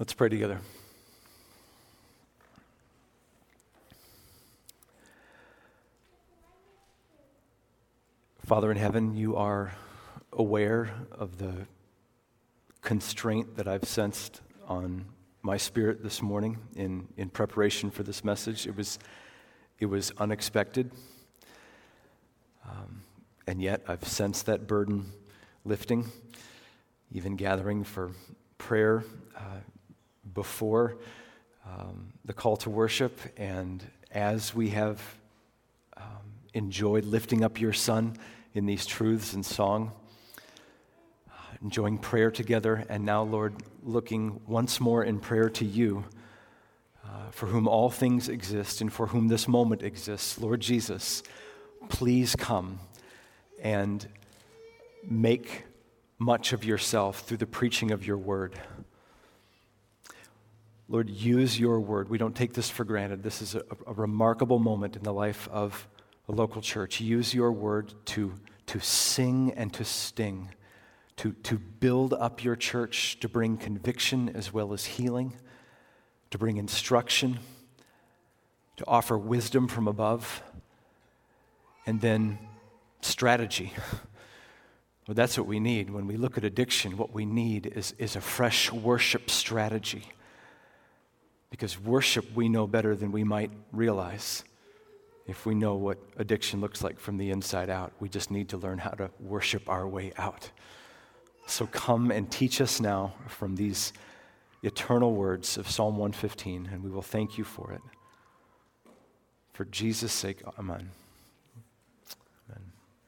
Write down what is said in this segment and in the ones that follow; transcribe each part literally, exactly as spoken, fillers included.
Let's pray together. Father in heaven, you are aware of the constraint that I've sensed on my spirit this morning in, in preparation for this message. It was, it was unexpected, um, and yet I've sensed that burden lifting, even gathering for prayer uh, before um, the call to worship, and as we have um, enjoyed lifting up your Son in these truths and song, uh, enjoying prayer together, and now, Lord, looking once more in prayer to you, uh, for whom all things exist and for whom this moment exists. Lord Jesus, please come and make much of yourself through the preaching of your word. Lord, use your word. We don't take this for granted. This is a, a remarkable moment in the life of a local church. Use your word to, to sing and to sting, to, to build up your church, to bring conviction as well as healing, to bring instruction, to offer wisdom from above, and then strategy. Well, that's what we need. When we look at addiction, what we need is, is a fresh worship strategy. Because worship we know better than we might realize. If we know what addiction looks like from the inside out, we just need to learn how to worship our way out. So come and teach us now from these eternal words of Psalm one fifteen, and we will thank you for it. For Jesus' sake, amen. Amen.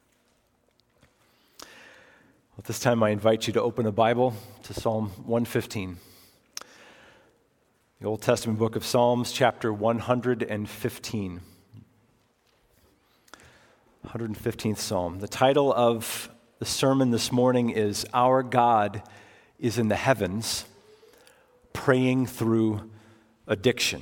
At this time, I invite you to open a Bible to Psalm one fifteen. The Old Testament book of Psalms, chapter one hundred fifteen. one hundred fifteenth Psalm. The title of the sermon this morning is Our God is in the Heavens, Praying Through Addiction.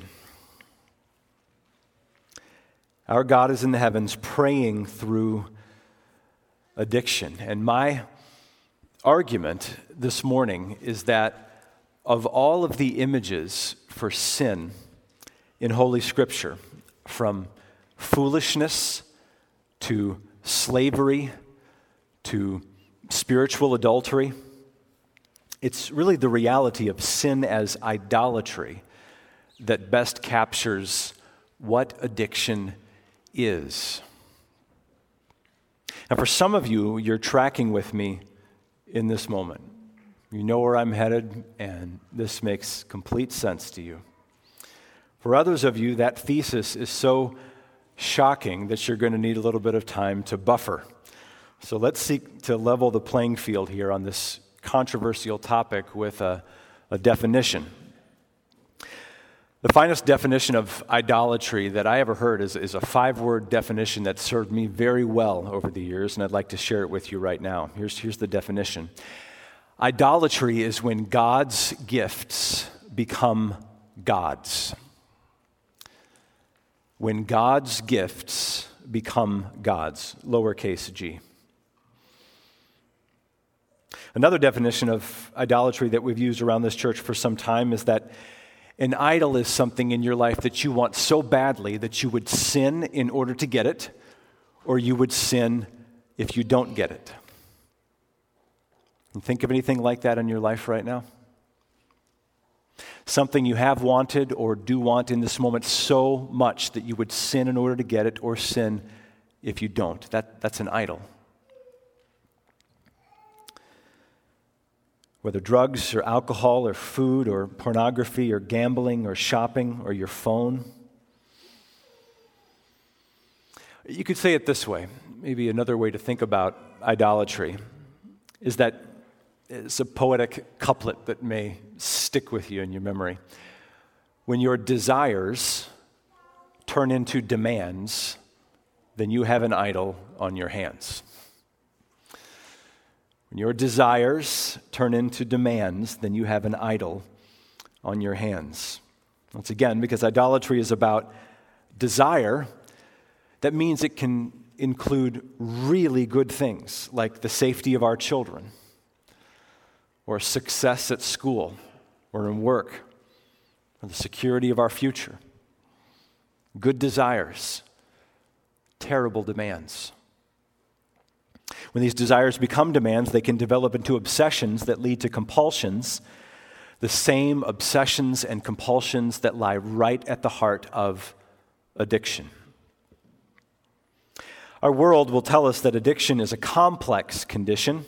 Our God is in the heavens, praying through addiction. And my argument this morning is that of all of the images for sin in Holy Scripture, from foolishness to slavery to spiritual adultery, it's really the reality of sin as idolatry that best captures what addiction is. And for some of you, you're tracking with me in this moment. You know where I'm headed, and this makes complete sense to you. For others of you, that thesis is so shocking that you're going to need a little bit of time to buffer. So let's seek to level the playing field here on this controversial topic with a, a definition. The finest definition of idolatry that I ever heard is, is a five-word definition that served me very well over the years, and I'd like to share it with you right now. Here's, here's the definition. Idolatry is when God's gifts become gods. When God's gifts become gods, lowercase g. Another definition of idolatry that we've used around this church for some time is that an idol is something in your life that you want so badly that you would sin in order to get it, or you would sin if you don't get it. You think of anything like that in your life right now? Something you have wanted or do want in this moment so much that you would sin in order to get it, or sin if you don't. That, that's an idol. Whether drugs or alcohol or food or pornography or gambling or shopping or your phone. You could say it this way. Maybe another way to think about idolatry is that it's a poetic couplet that may stick with you in your memory. When your desires turn into demands, then you have an idol on your hands. When your desires turn into demands, then you have an idol on your hands. Once again, because idolatry is about desire, that means it can include really good things like the safety of our children, or success at school, or in work, or the security of our future. Good desires, terrible demands. When these desires become demands, they can develop into obsessions that lead to compulsions, the same obsessions and compulsions that lie right at the heart of addiction. Our world will tell us that addiction is a complex condition,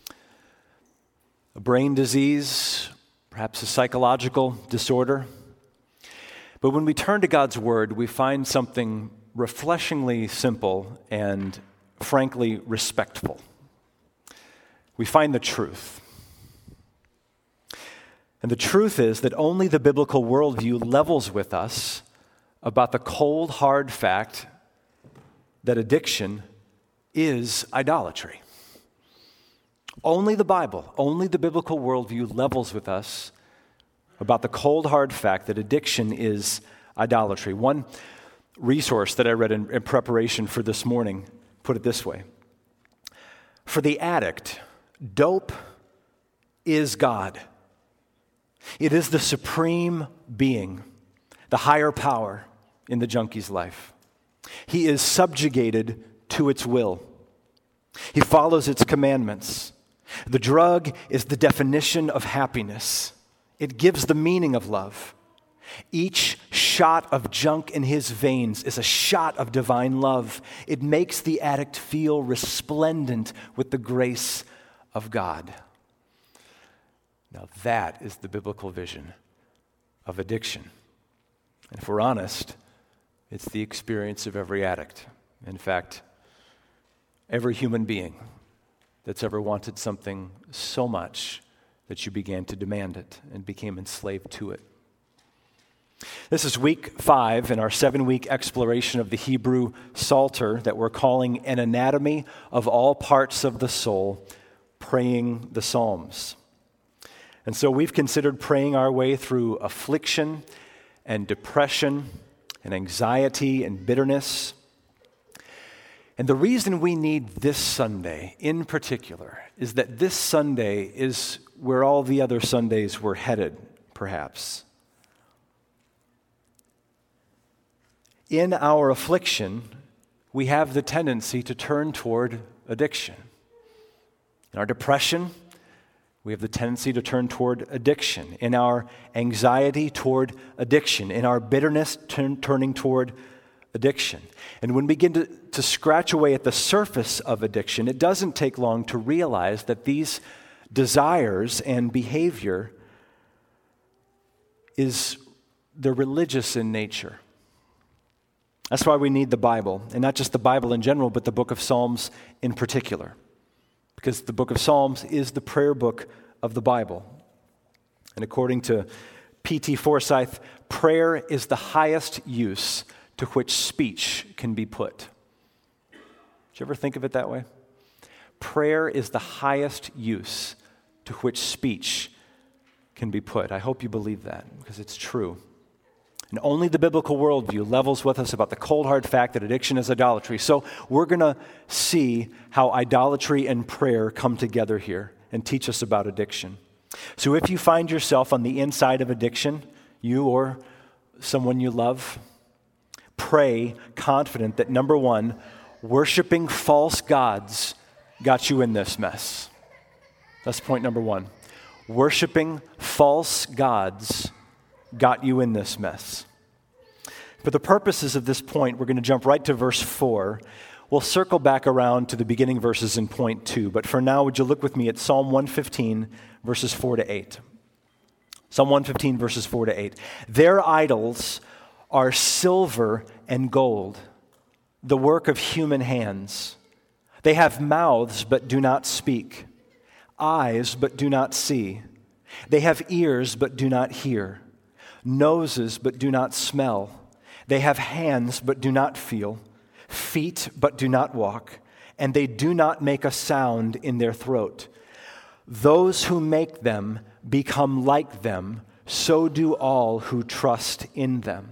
a brain disease, perhaps a psychological disorder. But when we turn to God's Word, we find something refreshingly simple and frankly respectful. We find the truth. And the truth is that only the biblical worldview levels with us about the cold, hard fact that addiction is idolatry. Only the Bible, only the biblical worldview levels with us about the cold, hard fact that addiction is idolatry. One resource that I read in, in preparation for this morning put it this way: for the addict, dope is God. It is the supreme being, the higher power in the junkie's life. He is subjugated to its will. He follows its commandments. The drug is the definition of happiness. It gives the meaning of love. Each shot of junk in his veins is a shot of divine love. It makes the addict feel resplendent with the grace of God. Now that is the biblical vision of addiction. And if we're honest, it's the experience of every addict. In fact, every human being that's ever wanted something so much that you began to demand it and became enslaved to it. This is week five in our seven-week exploration of the Hebrew Psalter that we're calling An Anatomy of All Parts of the Soul, Praying the Psalms. And so we've considered praying our way through affliction and depression and anxiety and bitterness. And the reason we need this Sunday in particular is that this Sunday is where all the other Sundays were headed, perhaps. In our affliction, we have the tendency to turn toward addiction. In our depression, we have the tendency to turn toward addiction. In our anxiety, toward addiction. In our bitterness, turn, turning toward addiction. And when we begin to, to scratch away at the surface of addiction, it doesn't take long to realize that these desires and behavior is they're religious in nature. That's why we need the Bible, and not just the Bible in general, but the book of Psalms in particular. Because the book of Psalms is the prayer book of the Bible. And according to P T Forsyth, prayer is the highest use to which speech can be put. Did you ever think of it that way? Prayer is the highest use to which speech can be put. I hope you believe that, because it's true. And only the biblical worldview levels with us about the cold, hard fact that addiction is idolatry. So we're going to see how idolatry and prayer come together here and teach us about addiction. So if you find yourself on the inside of addiction, you or someone you love, pray confident that, number one, worshiping false gods got you in this mess. That's point number one. Worshiping false gods got you in this mess. For the purposes of this point, we're going to jump right to verse four. We'll circle back around to the beginning verses in point two. But for now, would you look with me at Psalm one fifteen, verses four to eight. Psalm one fifteen, verses four to eight. Their idols are silver and gold, the work of human hands. They have mouths but do not speak, eyes but do not see. They have ears but do not hear, noses but do not smell. They have hands but do not feel, feet but do not walk, and they do not make a sound in their throat. Those who make them become like them, so do all who trust in them.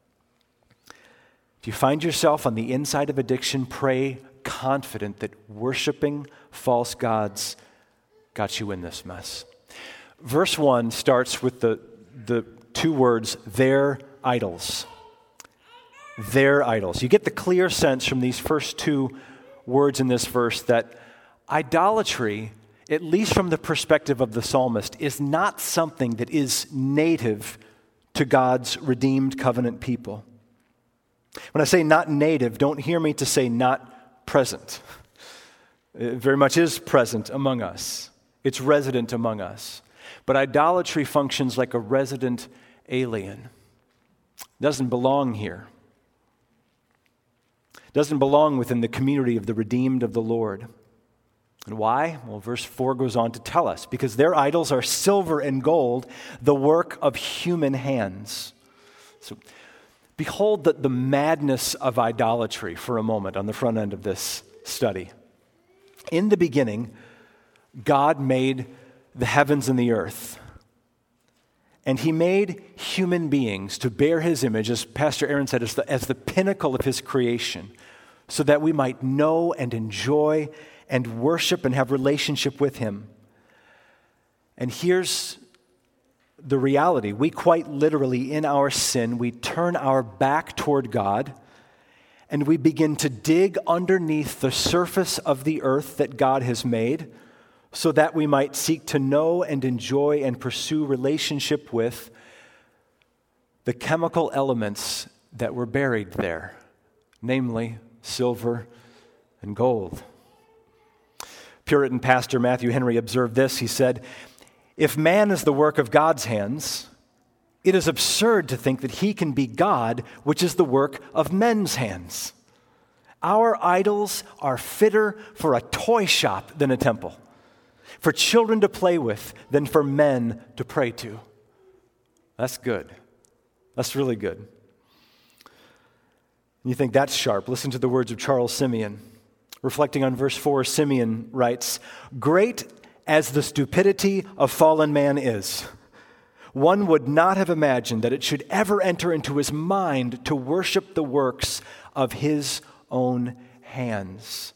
If you find yourself on the inside of addiction, pray confident that worshiping false gods got you in this mess. Verse one starts with the the two words, their idols. Their idols. You get the clear sense from these first two words in this verse that idolatry, at least from the perspective of the psalmist, is not something that is native to God's redeemed covenant people. When I say not native, don't hear me to say not present. It very much is present among us. It's resident among us. But idolatry functions like a resident alien. It doesn't belong here. It doesn't belong within the community of the redeemed of the Lord. And why? Well, verse four goes on to tell us, because their idols are silver and gold, the work of human hands. So, behold the, the madness of idolatry for a moment on the front end of this study. In the beginning, God made the heavens and the earth. And he made human beings to bear his image, as Pastor Aaron said, as the, as the pinnacle of his creation, so that we might know and enjoy and worship and have relationship with him. And here's the reality. We quite literally, in our sin, we turn our back toward God and we begin to dig underneath the surface of the earth that God has made so that we might seek to know and enjoy and pursue relationship with the chemical elements that were buried there, namely silver and gold. Puritan pastor Matthew Henry observed this. He said, "If man is the work of God's hands, it is absurd to think that he can be God, which is the work of men's hands. Our idols are fitter for a toy shop than a temple, for children to play with than for men to pray to." That's good. That's really good. And you think that's sharp. Listen to the words of Charles Simeon. Reflecting on verse four, Simeon writes, "Great as the stupidity of fallen man is, one would not have imagined that it should ever enter into his mind to worship the works of his own hands."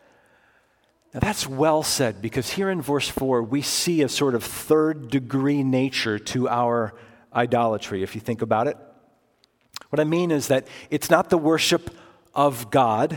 Now that's well said, because here in verse four, we see a sort of third degree nature to our idolatry, if you think about it. What I mean is that it's not the worship of God.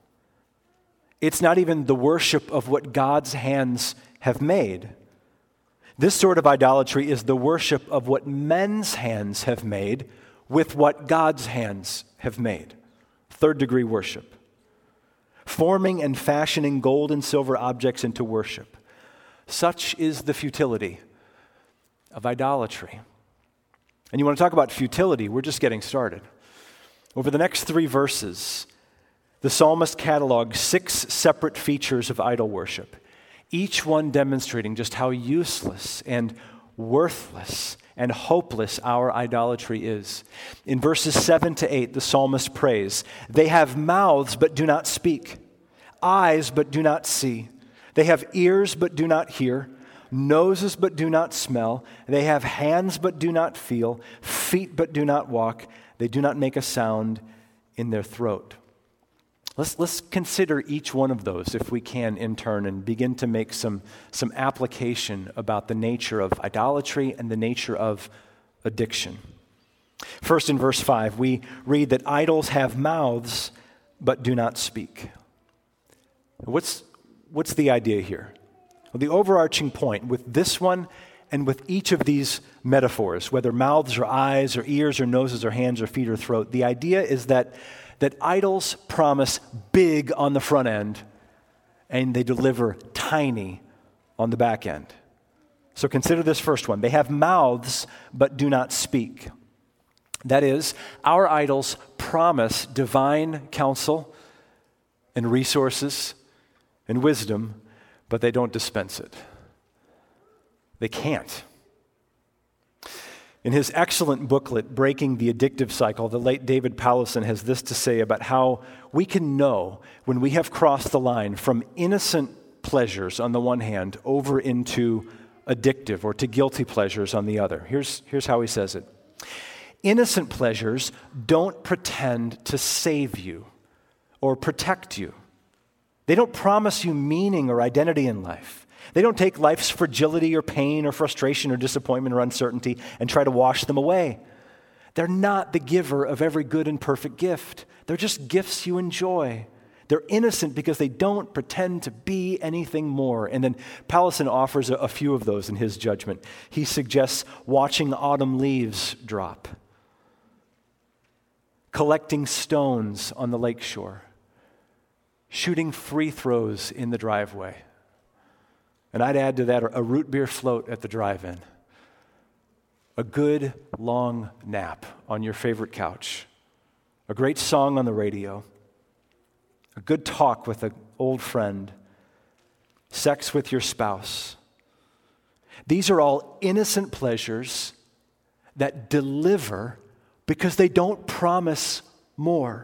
It's not even the worship of what God's hands have made. This sort of idolatry is the worship of what men's hands have made with what God's hands have made. Third degree worship. Forming and fashioning gold and silver objects into worship. Such is the futility of idolatry. And you want to talk about futility? We're just getting started. Over the next three verses, the psalmist catalogs six separate features of idol worship, each one demonstrating just how useless and worthless and hopeless our idolatry is. In verses seven to eight, the psalmist prays, "They have mouths but do not speak, eyes but do not see. They have ears but do not hear, noses but do not smell. They have hands but do not feel, feet but do not walk. They do not make a sound in their throat." Let's, let's consider each one of those, if we can, in turn, and begin to make some, some application about the nature of idolatry and the nature of addiction. First, in verse five, we read that idols have mouths but do not speak. What's, what's the idea here? Well, the overarching point with this one and with each of these metaphors, whether mouths or eyes or ears or noses or hands or feet or throat, the idea is that that idols promise big on the front end and they deliver tiny on the back end. So consider this first one. They have mouths but do not speak. That is, our idols promise divine counsel and resources and wisdom, but they don't dispense it. They can't. In his excellent booklet, Breaking the Addictive Cycle, the late David Powlison has this to say about how we can know when we have crossed the line from innocent pleasures on the one hand over into addictive or to guilty pleasures on the other. Here's, here's how he says it. Innocent pleasures don't pretend to save you or protect you. They don't promise you meaning or identity in life. They don't take life's fragility or pain or frustration or disappointment or uncertainty and try to wash them away. They're not the giver of every good and perfect gift. They're just gifts you enjoy. They're innocent because they don't pretend to be anything more. And then Powlison offers a, a few of those in his judgment. He suggests watching autumn leaves drop, collecting stones on the lakeshore, shooting free throws in the driveway. And I'd add to that a root beer float at the drive-in, a good long nap on your favorite couch, a great song on the radio, a good talk with an old friend, sex with your spouse. These are all innocent pleasures that deliver because they don't promise more.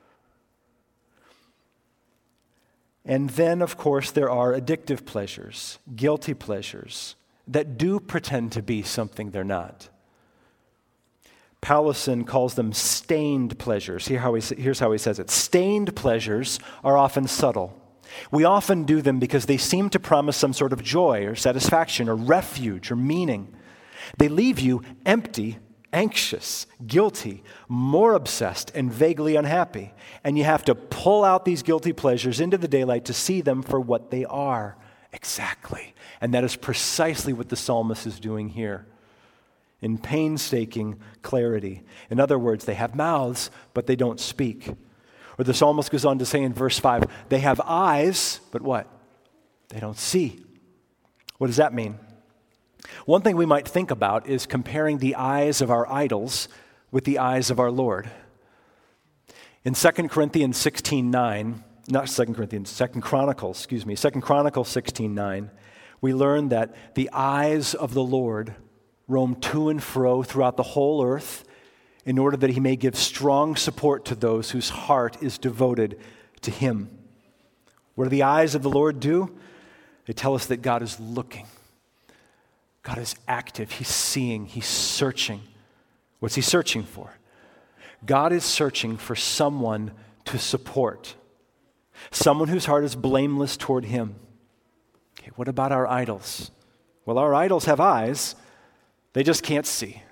And then, of course, there are addictive pleasures, guilty pleasures, that do pretend to be something they're not. Powlison calls them stained pleasures. Here how he, here's how he says it. Stained pleasures are often subtle. We often do them because they seem to promise some sort of joy or satisfaction or refuge or meaning. They leave you empty, anxious, guilty, more obsessed, and vaguely unhappy. And you have to pull out these guilty pleasures into the daylight to see them for what they are. Exactly. And that is precisely what the psalmist is doing here in painstaking clarity. In other words, they have mouths, but they don't speak. Or the psalmist goes on to say in verse five, they have eyes, but what? They don't see. What does that mean? One thing we might think about is comparing the eyes of our idols with the eyes of our Lord. In Second Corinthians sixteen nine, not Second Corinthians, Second Chronicles, excuse me, Second Chronicles sixteen nine, we learn that the eyes of the Lord roam to and fro throughout the whole earth in order that he may give strong support to those whose heart is devoted to him. What do the eyes of the Lord do? They tell us that God is looking. God is active. He's seeing. He's searching. What's he searching for? God is searching for someone to support, someone whose heart is blameless toward him. Okay, what about our idols? Well, our idols have eyes. They just can't see.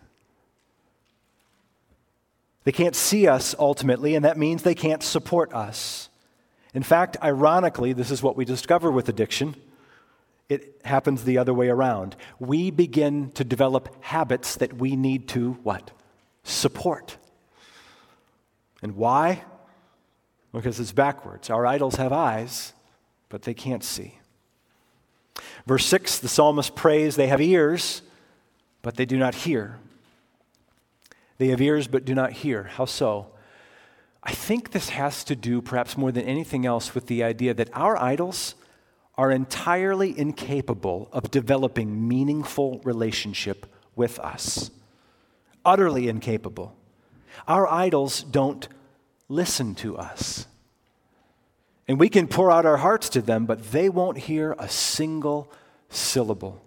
They can't see us ultimately, and that means they can't support us. In fact, ironically, this is what we discover with addiction. It happens the other way around. We begin to develop habits that we need to, what? Support. And why? Because it's backwards. Our idols have eyes, but they can't see. Verse six, the psalmist prays, they have ears, but they do not hear. They have ears, but do not hear. How so? I think this has to do, perhaps more than anything else, with the idea that our idols are entirely incapable of developing meaningful relationship with us. Utterly incapable. Our idols don't listen to us. And we can pour out our hearts to them, but they won't hear a single syllable.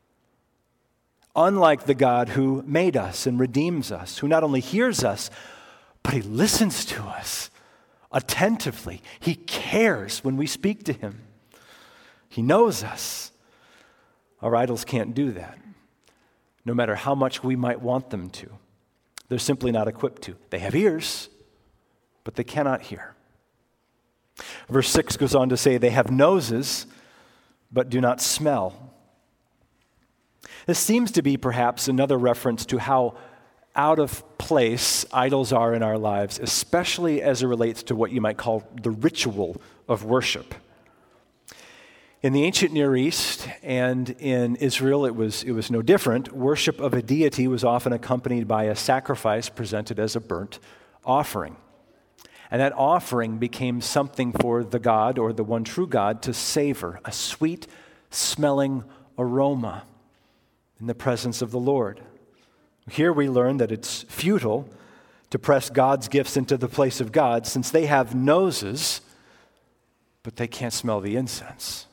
Unlike the God who made us and redeems us, who not only hears us, but he listens to us attentively. He cares when we speak to him. He knows us. Our idols can't do that, no matter how much we might want them to. They're simply not equipped to. They have ears, but they cannot hear. Verse six goes on to say, they have noses, but do not smell. This seems to be perhaps another reference to how out of place idols are in our lives, especially as it relates to what you might call the ritual of worship. In the ancient Near East and in Israel, it was, it was no different. Worship of a deity was often accompanied by a sacrifice presented as a burnt offering. And that offering became something for the God or the one true God to savor, a sweet-smelling aroma in the presence of the Lord. Here we learn that it's futile to press God's gifts into the place of God since they have noses, but they can't smell the incense.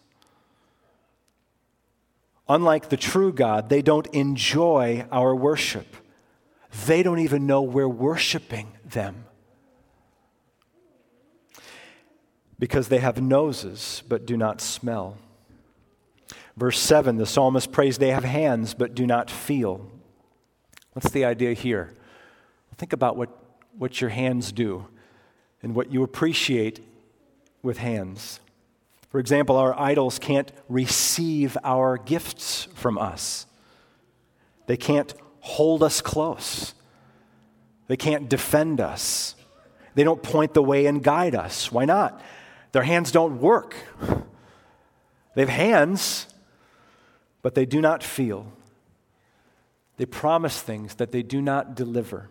Unlike the true God, they don't enjoy our worship. They don't even know we're worshiping them. Because they have noses but do not smell. Verse seven, the psalmist prays, they have hands but do not feel. What's the idea here? Think about what, what your hands do and what you appreciate with hands. For example, our idols can't receive our gifts from us. They can't hold us close. They can't defend us. They don't point the way and guide us. Why not? Their hands don't work. They have hands, but they do not feel. They promise things that they do not deliver.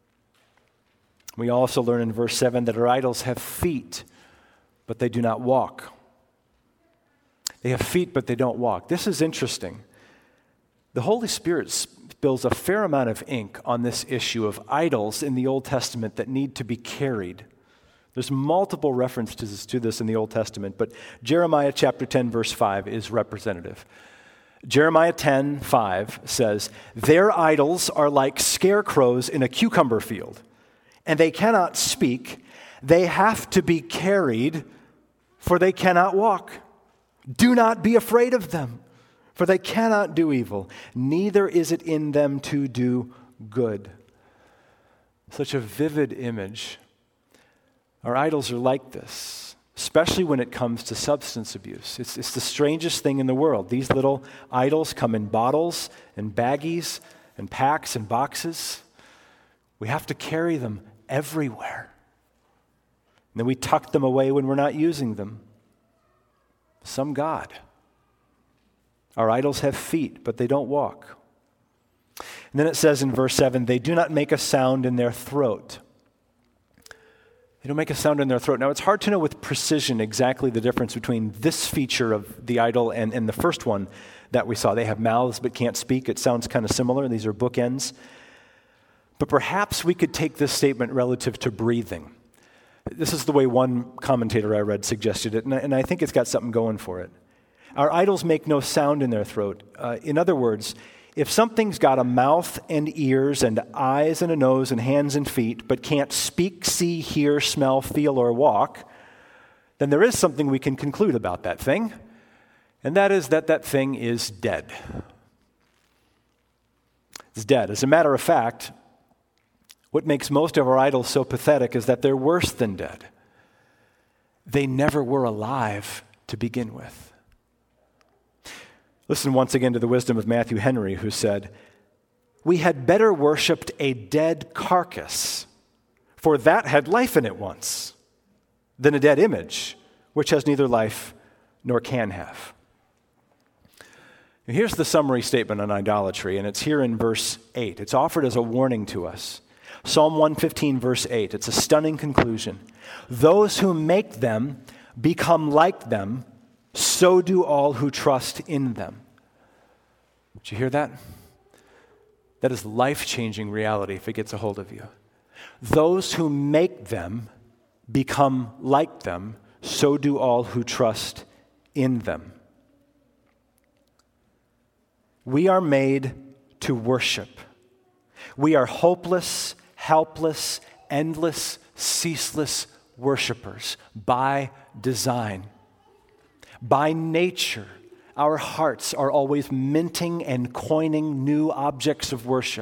We also learn in verse seven that our idols have feet, but they do not walk. They have feet, but they don't walk. This is interesting. The Holy Spirit spills a fair amount of ink on this issue of idols in the Old Testament that need to be carried. There's multiple references to this in the Old Testament, but Jeremiah chapter ten, verse five is representative. Jeremiah ten, five says, their idols are like scarecrows in a cucumber field, and they cannot speak. They have to be carried, for they cannot walk. Do not be afraid of them, for they cannot do evil. Neither is it in them to do good. Such a vivid image. Our idols are like this, especially when it comes to substance abuse. It's, it's the strangest thing in the world. These little idols come in bottles and baggies and packs and boxes. We have to carry them everywhere. And then we tuck them away when we're not using them. Some God. Our idols have feet, but they don't walk. And then it says in verse seven, they do not make a sound in their throat. They don't make a sound in their throat. Now, it's hard to know with precision exactly the difference between this feature of the idol and, and the first one that we saw. They have mouths but can't speak. It sounds kind of similar. These are bookends. But perhaps we could take this statement relative to breathing. This is the way one commentator I read suggested it, and I, and I think it's got something going for it. Our idols make no sound in their throat. Uh, in other words, if something's got a mouth and ears and eyes and a nose and hands and feet, but can't speak, see, hear, smell, feel, or walk, then there is something we can conclude about that thing, and that is that that thing is dead. It's dead. As a matter of fact, what makes most of our idols so pathetic is that they're worse than dead. They never were alive to begin with. Listen once again to the wisdom of Matthew Henry, who said, we had better worshipped a dead carcass, for that had life in it once, than a dead image, which has neither life nor can have. And here's the summary statement on idolatry, and it's here in verse eight. It's offered as a warning to us. Psalm one fifteen, verse eight. It's a stunning conclusion. Those who make them become like them, so do all who trust in them. Did you hear that? That is life-changing reality if it gets a hold of you. Those who make them become like them, so do all who trust in them. We are made to worship. We are hopeless, helpless, endless, ceaseless worshipers by design. By nature, our hearts are always minting and coining new objects of worship.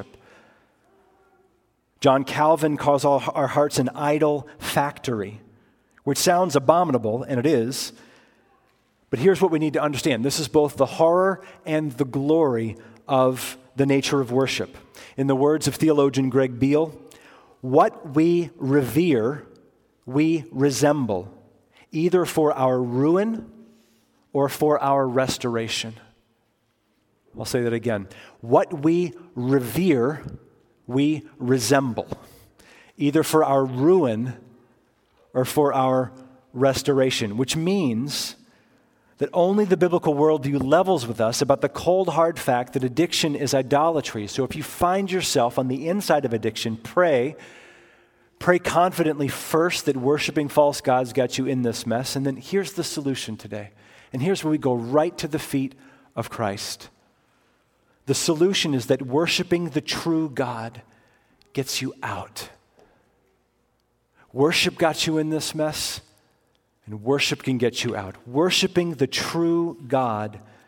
John Calvin calls all our hearts an idol factory, which sounds abominable, and it is. But here's what we need to understand. This is both the horror and the glory of the nature of worship. In the words of theologian Greg Beale, what we revere, we resemble, either for our ruin or for our restoration. I'll say that again. What we revere, we resemble, either for our ruin or for our restoration, which means that only the biblical worldview levels with us about the cold, hard fact that addiction is idolatry. So if you find yourself on the inside of addiction, pray. Pray confidently first that worshiping false gods got you in this mess, and then here's the solution today. And here's where we go right to the feet of Christ. The solution is that worshiping the true God gets you out. Worship got you in this mess, and worship can get you out. Worshiping the true God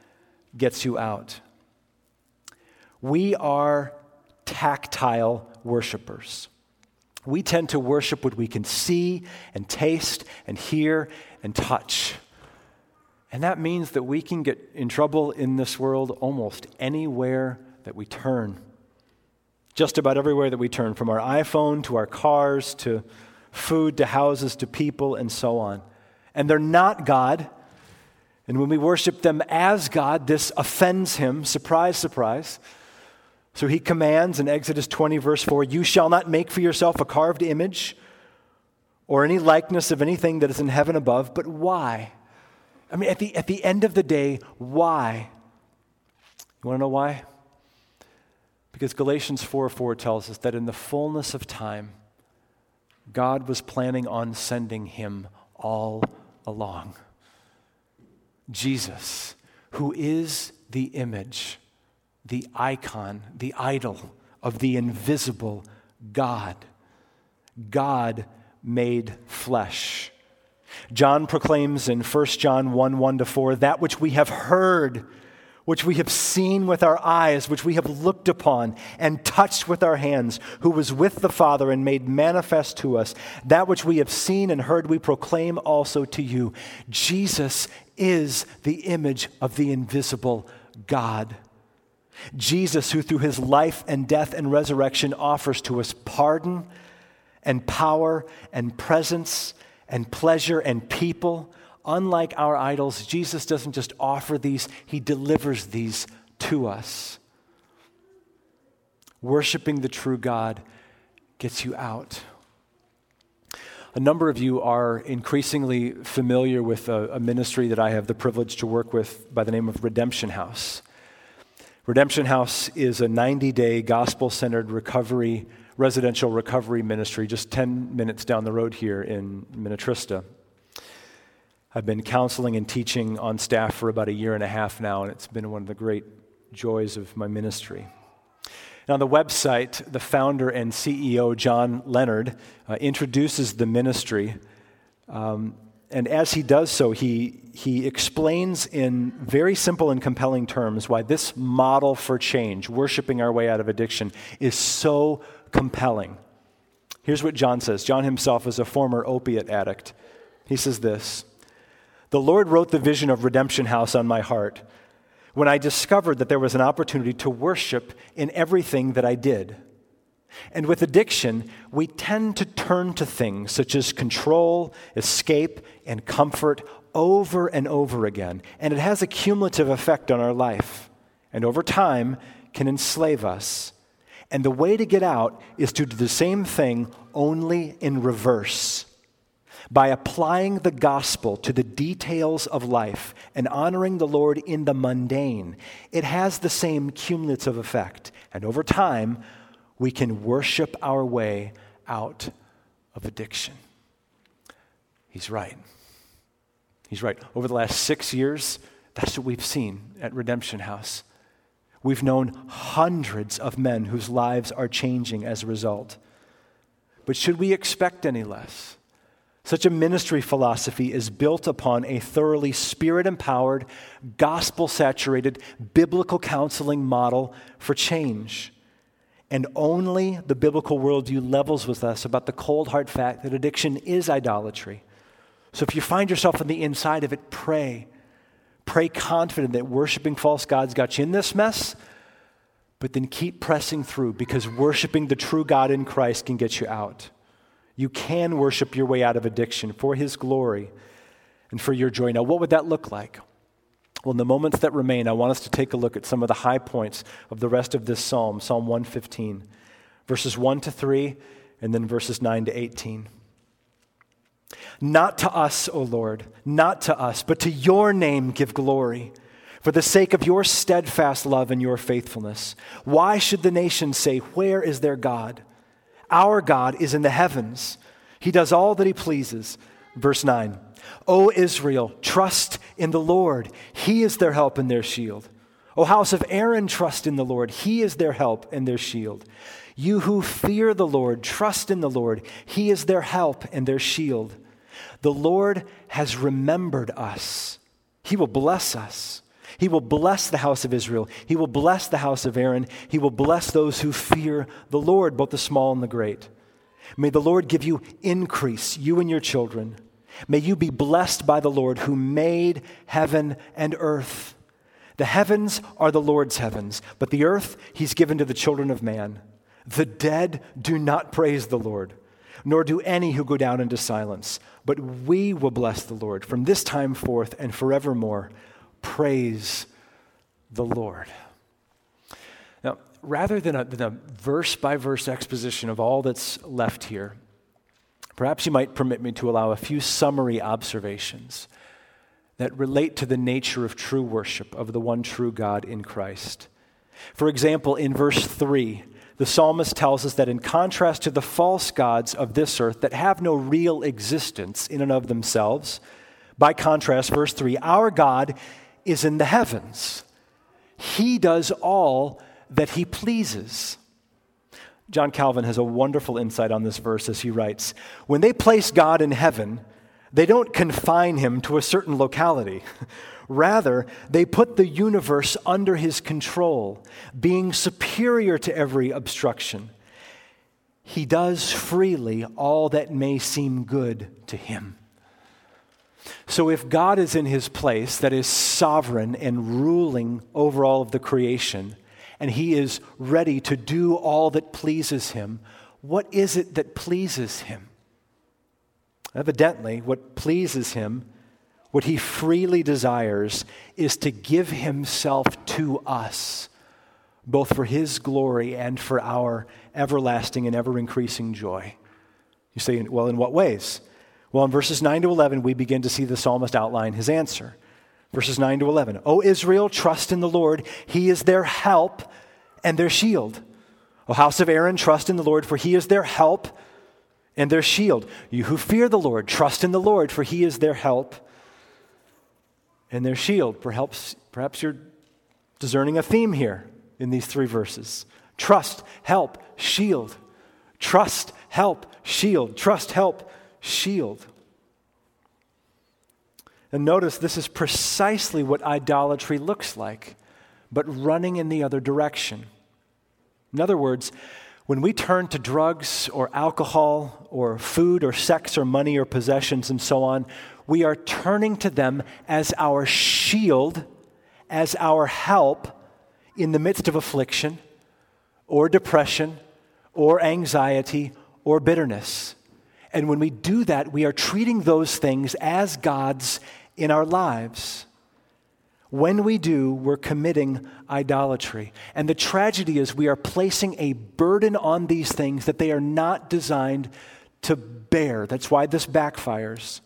gets you out. We are tactile worshipers. We tend to worship what we can see and taste and hear and touch. And that means that we can get in trouble in this world almost anywhere that we turn. Just about everywhere that we turn, from our iPhone to our cars to food to houses to people and so on. And they're not God. And when we worship them as God, this offends him. Surprise, surprise. So he commands in Exodus twenty, verse four, "You shall not make for yourself a carved image or any likeness of anything that is in heaven above." But why? I mean, at the, at the end of the day, why? You want to know why? Because Galatians four four tells us that in the fullness of time, God was planning on sending him all along. Jesus, who is the image, the icon, the idol of the invisible God. God made flesh. John proclaims in First John one, one to four, "That which we have heard, which we have seen with our eyes, which we have looked upon and touched with our hands, who was with the Father and made manifest to us, that which we have seen and heard we proclaim also to you." Jesus is the image of the invisible God. Jesus, who through his life and death and resurrection offers to us pardon and power and presence and pleasure and people. Unlike our idols, Jesus doesn't just offer these, he delivers these to us. Worshiping the true God gets you out. A number of you are increasingly familiar with a, a ministry that I have the privilege to work with by the name of Redemption House. Redemption House is a ninety-day gospel-centered recovery, residential recovery ministry just ten minutes down the road here in Minnetrista. I've been counseling and teaching on staff for about a year and a half now, and it's been one of the great joys of my ministry. Now, on the website, the founder and C E O, John Leonard, uh, introduces the ministry, um, and as he does so, he, he explains in very simple and compelling terms why this model for change, worshiping our way out of addiction, is so compelling. Here's what John says. John himself is a former opiate addict. He says this: "The Lord wrote the vision of Redemption House on my heart when I discovered that there was an opportunity to worship in everything that I did. And with addiction, we tend to turn to things such as control, escape, and comfort over and over again. And it has a cumulative effect on our life, and over time can enslave us. And the way to get out is to do the same thing, only in reverse. By applying the gospel to the details of life and honoring the Lord in the mundane, it has the same cumulative effect. And over time, we can worship our way out of addiction." He's right. He's right. Over the last six years, that's what we've seen at Redemption House. We've known hundreds of men whose lives are changing as a result. But should we expect any less? Such a ministry philosophy is built upon a thoroughly spirit-empowered, gospel-saturated, biblical counseling model for change. And only the biblical worldview levels with us about the cold hard fact that addiction is idolatry. So if you find yourself on the inside of it, pray. Pray confident that worshiping false gods got you in this mess, but then keep pressing through, because worshiping the true God in Christ can get you out. You can worship your way out of addiction for his glory and for your joy. Now, what would that look like? Well, in the moments that remain, I want us to take a look at some of the high points of the rest of this psalm, Psalm one fifteen, verses one to three, and then verses nine to eighteen. "Not to us, O Lord, not to us, but to your name give glory, for the sake of your steadfast love and your faithfulness. Why should the nations say, 'Where is their God?' Our God is in the heavens. He does all that he pleases." Verse nine, "O Israel, trust in the Lord. He is their help and their shield. O house of Aaron, trust in the Lord. He is their help and their shield. You who fear the Lord, trust in the Lord. He is their help and their shield. The Lord has remembered us. He will bless us. He will bless the house of Israel. He will bless the house of Aaron. He will bless those who fear the Lord, both the small and the great. May the Lord give you increase, you and your children. May you be blessed by the Lord who made heaven and earth. The heavens are the Lord's heavens, but the earth he's given to the children of man. The dead do not praise the Lord, nor do any who go down into silence. But we will bless the Lord from this time forth and forevermore. Praise the Lord. Now, rather than a, than a verse-by-verse exposition of all that's left here, perhaps you might permit me to allow a few summary observations that relate to the nature of true worship of the one true God in Christ. For example, in verse three, the psalmist tells us that in contrast to the false gods of this earth that have no real existence in and of themselves, by contrast, verse three, our God is in the heavens. He does all that he pleases. John Calvin has a wonderful insight on this verse as he writes, when they place God in heaven, they don't confine him to a certain locality. Rather, they put the universe under his control, being superior to every obstruction. He does freely all that may seem good to him. So if God is in his place, that is sovereign and ruling over all of the creation, and he is ready to do all that pleases him, what is it that pleases him? Evidently, what pleases him, what he freely desires, is to give himself to us, both for his glory and for our everlasting and ever-increasing joy. You say, well, in what ways? Well, in verses nine to eleven, we begin to see the psalmist outline his answer. Verses nine to eleven, O Israel, trust in the Lord. He is their help and their shield. O house of Aaron, trust in the Lord, for he is their help and their shield. You who fear the Lord, trust in the Lord, for he is their help and their shield. Perhaps, perhaps you're discerning a theme here in these three verses. Trust, help, shield. Trust, help, shield. Trust, help, shield. And notice this is precisely what idolatry looks like, but running in the other direction. In other words, when we turn to drugs or alcohol or food or sex or money or possessions and so on, we are turning to them as our shield, as our help in the midst of affliction or depression or anxiety or bitterness. And when we do that, we are treating those things as gods in our lives. When we do, we're committing idolatry. And the tragedy is we are placing a burden on these things that they are not designed to bear. That's why this backfires.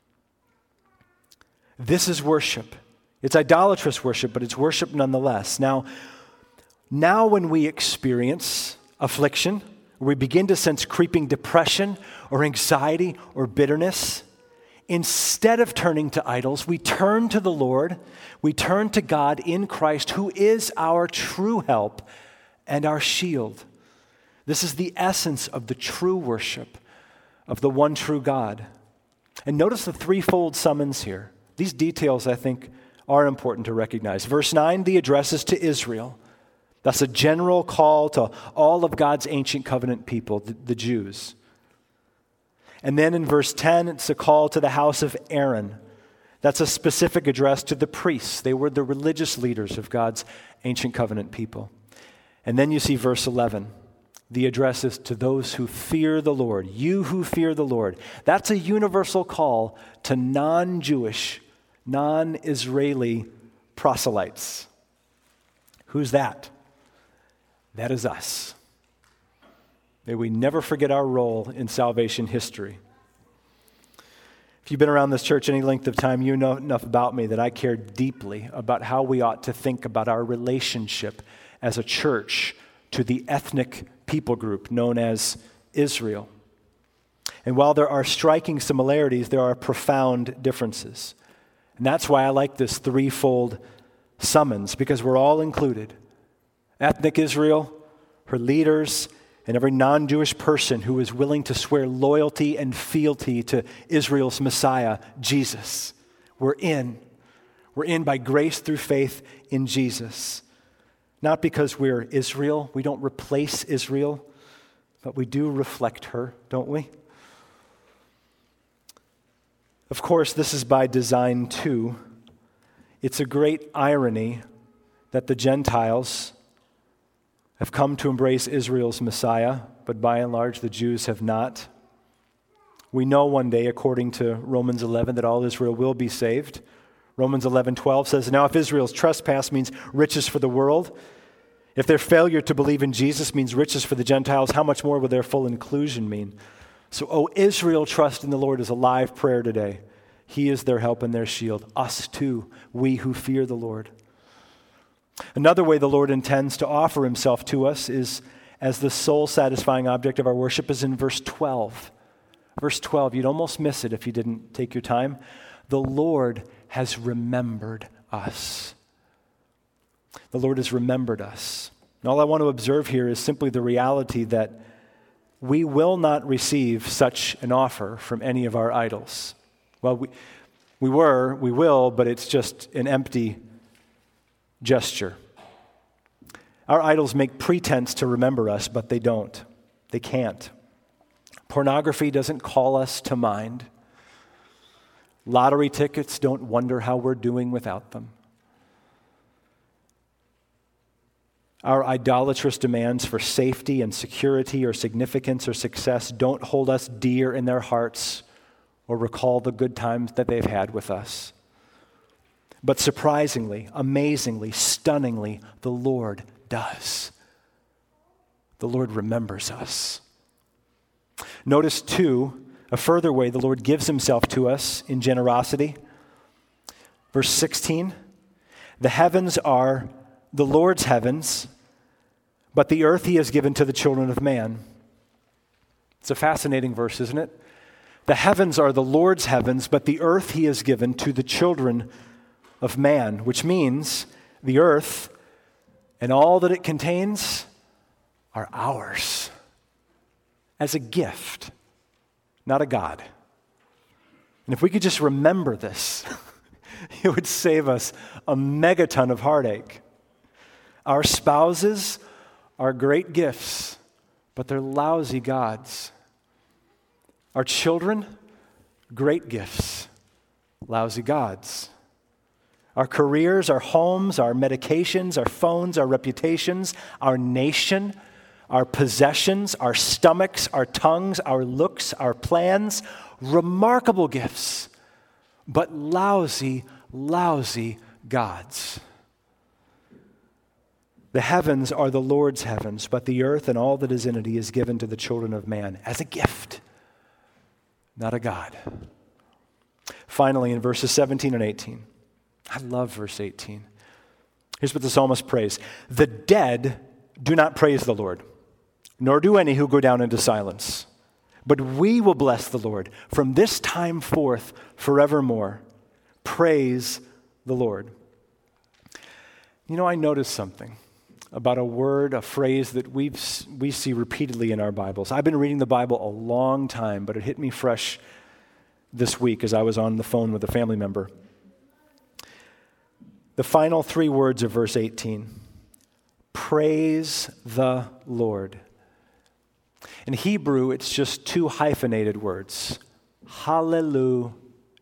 This is worship. It's idolatrous worship, but it's worship nonetheless. Now, now when we experience affliction, we begin to sense creeping depression or anxiety or bitterness, instead of turning to idols, we turn to the Lord. We turn to God in Christ, who is our true help and our shield. This is the essence of the true worship of the one true God. And notice the threefold summons here. These details, I think, are important to recognize. Verse nine, the address is to Israel. That's a general call to all of God's ancient covenant people, the, the Jews. And then in verse ten, it's a call to the house of Aaron. That's a specific address to the priests. They were the religious leaders of God's ancient covenant people. And then you see verse eleven. The address is to those who fear the Lord. You who fear the Lord. That's a universal call to non-Jewish, non-Israeli proselytes. Who's that? That is us. May we never forget our role in salvation history. If you've been around this church any length of time, you know enough about me that I care deeply about how we ought to think about our relationship as a church to the ethnic people group known as Israel. And while there are striking similarities, there are profound differences. And that's why I like this threefold summons, because we're all included. Ethnic Israel, her leaders, and every non-Jewish person who is willing to swear loyalty and fealty to Israel's Messiah, Jesus. We're in. We're in by grace through faith in Jesus. Not because we're Israel. We don't replace Israel, but we do reflect her, don't we? Of course, this is by design too. It's a great irony that the Gentiles have come to embrace Israel's Messiah, but by and large the Jews have not. We know one day, according to Romans eleven, that all Israel will be saved. Romans eleven twelve says, "Now if Israel's trespass means riches for the world, if their failure to believe in Jesus means riches for the Gentiles, how much more will their full inclusion mean?" So, oh, Israel, trust in the Lord is a live prayer today. He is their help and their shield. Us too, we who fear the Lord. Another way the Lord intends to offer himself to us is as the soul-satisfying object of our worship is in verse twelve. Verse twelve, you'd almost miss it if you didn't take your time. The Lord has remembered us. The Lord has remembered us. And all I want to observe here is simply the reality that we will not receive such an offer from any of our idols. Well, we, we were, we will, but it's just an empty gesture. Our idols make pretense to remember us, but they don't. They can't. Pornography doesn't call us to mind. Lottery tickets don't wonder how we're doing without them. Our idolatrous demands for safety and security or significance or success don't hold us dear in their hearts or recall the good times that they've had with us. But surprisingly, amazingly, stunningly, the Lord does. The Lord remembers us. Notice, too, a further way the Lord gives himself to us in generosity. Verse sixteen, the heavens are the Lord's heavens, but the earth he has given to the children of man. It's a fascinating verse, isn't it? The heavens are the Lord's heavens, but the earth he has given to the children of man, which means the earth and all that it contains are ours as a gift, not a God. And if we could just remember this, it would save us a megaton of heartache. Our spouses are great gifts, but they're lousy gods. Our children, great gifts, lousy gods. Our careers, our homes, our medications, our phones, our reputations, our nation, our possessions, our stomachs, our tongues, our looks, our plans, remarkable gifts, but lousy, lousy gods. The heavens are the Lord's heavens, but the earth and all that is in it he has given to the children of man as a gift, not a God. Finally, in verses seventeen and eighteen, I love verse eighteen. Here's what the psalmist prays. The dead do not praise the Lord, nor do any who go down into silence. But we will bless the Lord from this time forth forevermore. Praise the Lord. You know, I noticed something about a word, a phrase that we we see repeatedly in our Bibles. I've been reading the Bible a long time, but it hit me fresh this week as I was on the phone with a family member. The final three words of verse eighteen. Praise the Lord. In Hebrew, it's just two hyphenated words. Hallelujah.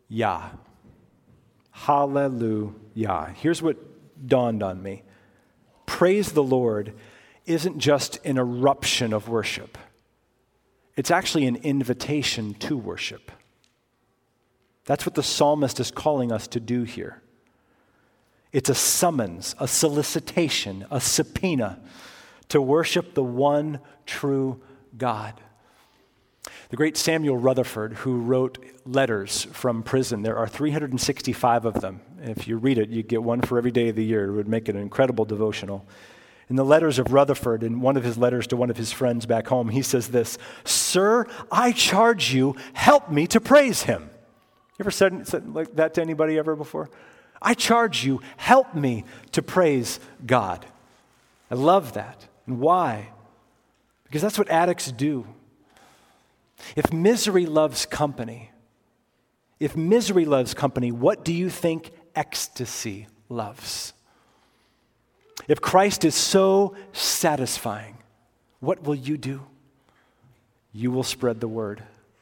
Hallelujah. Here's what dawned on me. Praise the Lord isn't just an eruption of worship. It's actually an invitation to worship. That's what the psalmist is calling us to do here. It's a summons, a solicitation, a subpoena to worship the one true God. The great Samuel Rutherford, who wrote letters from prison, there are three hundred sixty-five of them. If you read it, you get one for every day of the year. It would make it an incredible devotional. In the letters of Rutherford, in one of his letters to one of his friends back home, he says this, "Sir, I charge you, help me to praise him." You ever said, said like that to anybody ever before? I charge you, help me to praise God. I love that. And why? Because that's what addicts do. If misery loves company, if misery loves company, what do you think ecstasy loves. If Christ is so satisfying, what will you do? You will spread the word.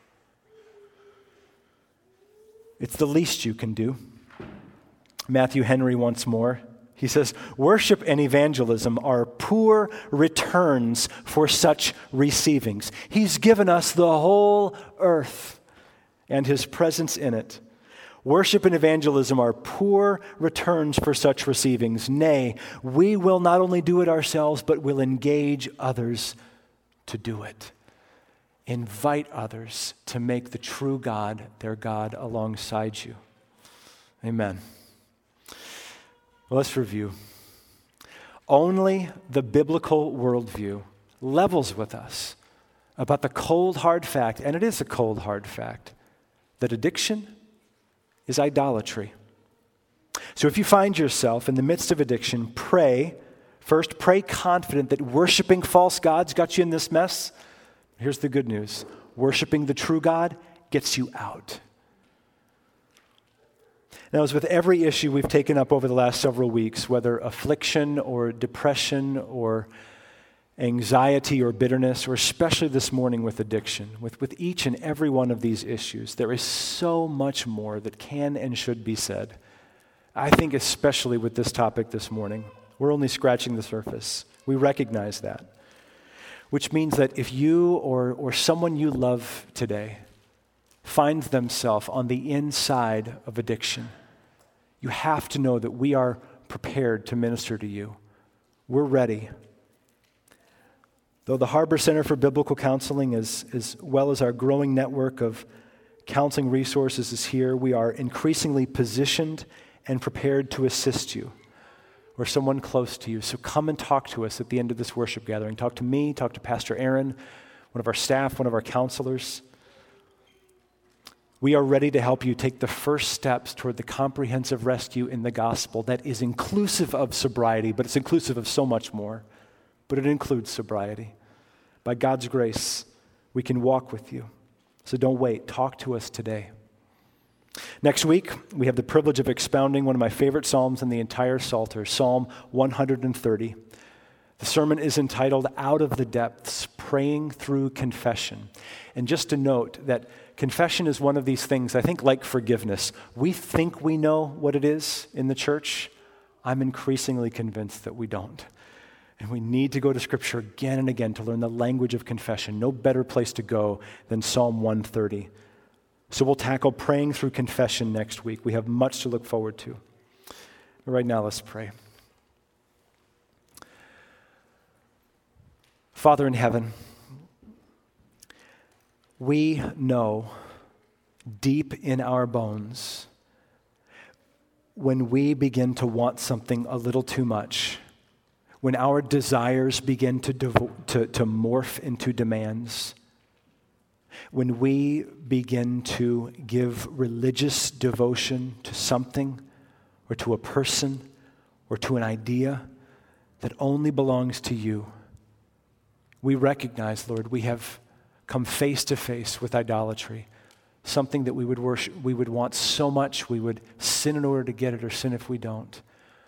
It's the least you can do. Matthew Henry once more, he says, worship and evangelism are poor returns for such receivings. He's given us the whole earth and his presence in it. Worship and evangelism are poor returns for such receivings. Nay, we will not only do it ourselves, but will engage others to do it. Invite others to make the true God their God alongside you. Amen. Well, let's review. Only the biblical worldview levels with us about the cold, hard fact, and it is a cold, hard fact, that addiction is idolatry. So if you find yourself in the midst of addiction, pray. First, pray confident that worshiping false gods got you in this mess. Here's the good news. Worshiping the true God gets you out. Now, as with every issue we've taken up over the last several weeks, whether affliction or depression or anxiety or bitterness, or especially this morning with addiction, with, with each and every one of these issues, there is so much more that can and should be said. I think especially with this topic this morning, we're only scratching the surface. We recognize that. Which means that if you or, or someone you love today finds themselves on the inside of addiction, you have to know that we are prepared to minister to you. We're ready. Though the Harbor Center for Biblical Counseling, as, as well as our growing network of counseling resources is here, we are increasingly positioned and prepared to assist you or someone close to you. So come and talk to us at the end of this worship gathering. Talk to me, talk to Pastor Aaron, one of our staff, one of our counselors. We are ready to help you take the first steps toward the comprehensive rescue in the gospel that is inclusive of sobriety, but it's inclusive of so much more. But it includes sobriety. By God's grace, we can walk with you. So don't wait. Talk to us today. Next week, we have the privilege of expounding one of my favorite psalms in the entire Psalter, Psalm one hundred thirty. The sermon is entitled, Out of the Depths, Praying Through Confession. And just to note that confession is one of these things, I think like forgiveness. We think we know what it is in the church. I'm increasingly convinced that we don't. And we need to go to Scripture again and again to learn the language of confession. No better place to go than Psalm one thirty. So we'll tackle praying through confession next week. We have much to look forward to. But right now, let's pray. Father in heaven, we know deep in our bones when we begin to want something a little too much, when our desires begin to, devo- to, to morph into demands, when we begin to give religious devotion to something or to a person or to an idea that only belongs to you, we recognize, Lord, we have come face to face with idolatry, something that we would worship, we would want so much, we would sin in order to get it or sin if we don't.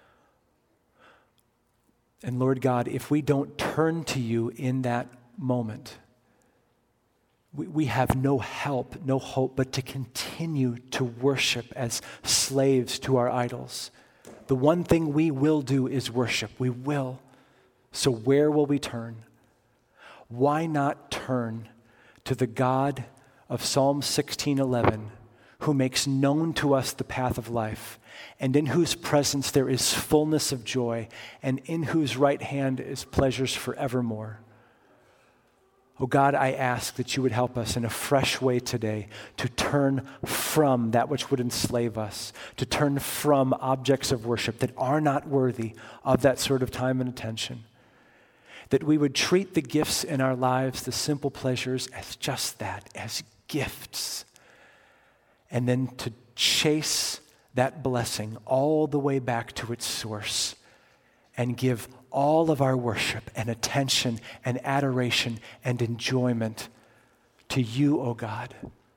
And Lord God, if we don't turn to you in that moment, we, we have no help, no hope, but to continue to worship as slaves to our idols. The one thing we will do is worship. We will. So where will we turn? Why not turn to the God of Psalm sixteen eleven, who makes known to us the path of life, and in whose presence there is fullness of joy, and in whose right hand is pleasures forevermore. Oh God, I ask that you would help us in a fresh way today to turn from that which would enslave us, to turn from objects of worship that are not worthy of that sort of time and attention, that we would treat the gifts in our lives, the simple pleasures, as just that, as gifts, and then to chase that blessing all the way back to its source and give all of our worship and attention and adoration and enjoyment to you, O God.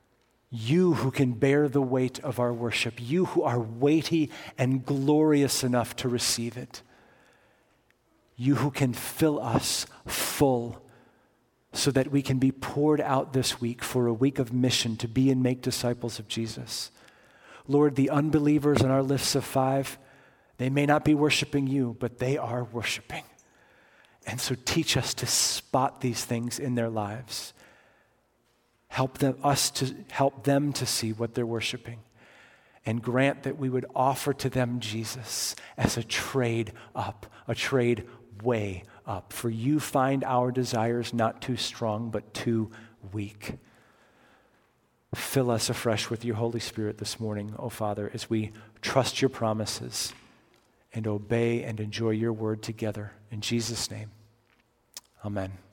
You who can bear the weight of our worship, you who are weighty and glorious enough to receive it. You who can fill us full so that we can be poured out this week for a week of mission to be and make disciples of Jesus. Lord, the unbelievers in our lists of five, they may not be worshiping you, but they are worshiping. And so teach us to spot these things in their lives. Help them, us to help them to see what they're worshiping. And grant that we would offer to them Jesus as a trade up, a trade way up. For you find our desires not too strong, but too weak. Fill us afresh with your Holy Spirit this morning, O Father, as we trust your promises and obey and enjoy your word together. In Jesus' name, amen.